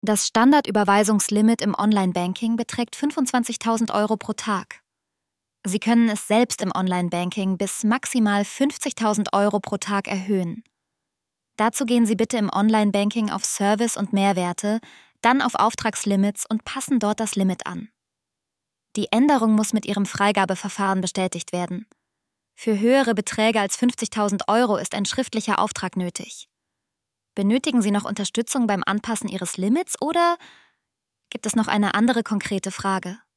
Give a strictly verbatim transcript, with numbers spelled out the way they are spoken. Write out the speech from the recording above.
Das Standardüberweisungslimit im Online-Banking beträgt fünfundzwanzigtausend Euro pro Tag. Sie können es selbst im Online-Banking bis maximal fünfzigtausend Euro pro Tag erhöhen. Dazu gehen Sie bitte im Online-Banking auf Service und Mehrwerte, dann auf Auftragslimits und passen dort das Limit an. Die Änderung muss mit Ihrem Freigabeverfahren bestätigt werden. Für höhere Beträge als fünfzigtausend Euro ist ein schriftlicher Auftrag nötig. Benötigen Sie noch Unterstützung beim Anpassen Ihres Limits oder gibt es noch eine andere konkrete Frage?